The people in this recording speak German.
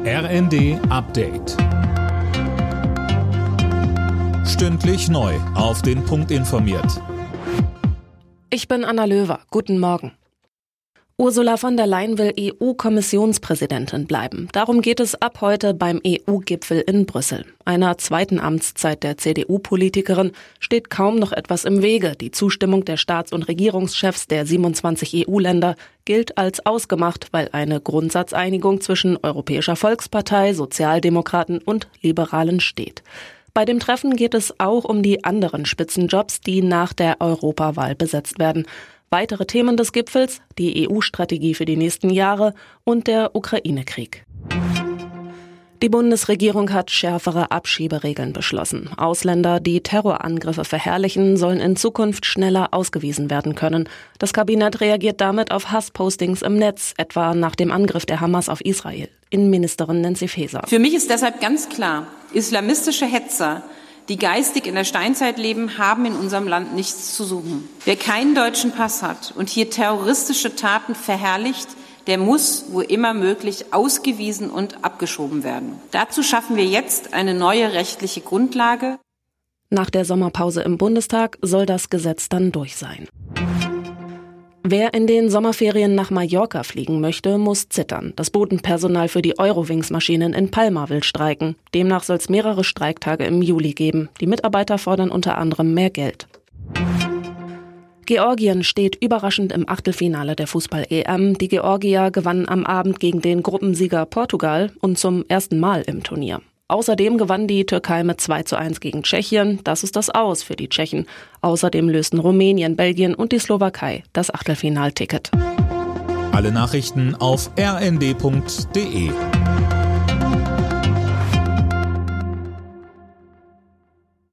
RND Update. Stündlich neu auf den Punkt informiert. Ich bin Anna Löwer. Guten Morgen. Ursula von der Leyen will EU-Kommissionspräsidentin bleiben. Darum geht es ab heute beim EU-Gipfel in Brüssel. Einer zweiten Amtszeit der CDU-Politikerin steht kaum noch etwas im Wege. Die Zustimmung der Staats- und Regierungschefs der 27 EU-Länder gilt als ausgemacht, weil eine Grundsatzeinigung zwischen Europäischer Volkspartei, Sozialdemokraten und Liberalen steht. Bei dem Treffen geht es auch um die anderen Spitzenjobs, die nach der Europawahl besetzt werden. Weitere Themen des Gipfels, die EU-Strategie für die nächsten Jahre und der Ukraine-Krieg. Die Bundesregierung hat schärfere Abschieberegeln beschlossen. Ausländer, die Terrorangriffe verherrlichen, sollen in Zukunft schneller ausgewiesen werden können. Das Kabinett reagiert damit auf Hasspostings im Netz, etwa nach dem Angriff der Hamas auf Israel. Innenministerin Nancy Faeser. Für mich ist deshalb ganz klar, islamistische Hetzer, die geistig in der Steinzeit leben, haben in unserem Land nichts zu suchen. Wer keinen deutschen Pass hat und hier terroristische Taten verherrlicht, der muss, wo immer möglich, ausgewiesen und abgeschoben werden. Dazu schaffen wir jetzt eine neue rechtliche Grundlage. Nach der Sommerpause im Bundestag soll das Gesetz dann durch sein. Wer in den Sommerferien nach Mallorca fliegen möchte, muss zittern. Das Bodenpersonal für die Eurowings-Maschinen in Palma will streiken. Demnach soll es mehrere Streiktage im Juli geben. Die Mitarbeiter fordern unter anderem mehr Geld. Georgien steht überraschend im Achtelfinale der Fußball-EM. Die Georgier gewannen am Abend gegen den Gruppensieger Portugal und zum ersten Mal im Turnier. Außerdem gewann die Türkei mit 2:1 gegen Tschechien. Das ist das Aus für die Tschechen. Außerdem lösten Rumänien, Belgien und die Slowakei das Achtelfinalticket. Alle Nachrichten auf rnd.de.